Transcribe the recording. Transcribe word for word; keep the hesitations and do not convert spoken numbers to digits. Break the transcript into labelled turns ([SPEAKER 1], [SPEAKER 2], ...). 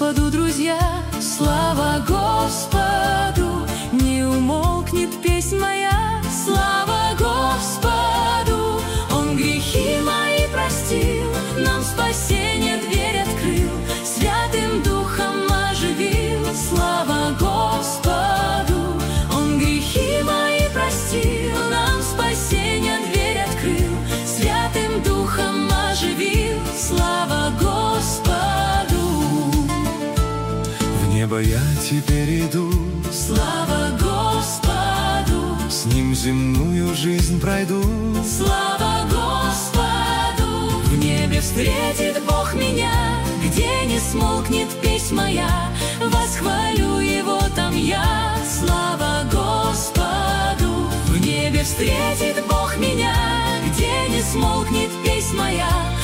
[SPEAKER 1] Господу, друзья, слава Господу, не умолкнет песнь моя. Слава Господу, Он грехи мои простил, нам спасение дверь открыл, Святым Духом оживил. Слава Господу, Он грехи мои простил, нам спасение дверь открыл, Святым Духом оживил. Слава Господу.
[SPEAKER 2] В небо я теперь иду,
[SPEAKER 1] Слава Господу,
[SPEAKER 2] с Ним земную жизнь пройду.
[SPEAKER 1] слава Господу. В небе встретит Бог меня, где не смолкнет песнь моя, восхвалю Его там я. Слава Господу. В небе встретит Бог меня, где не смолкнет песнь моя,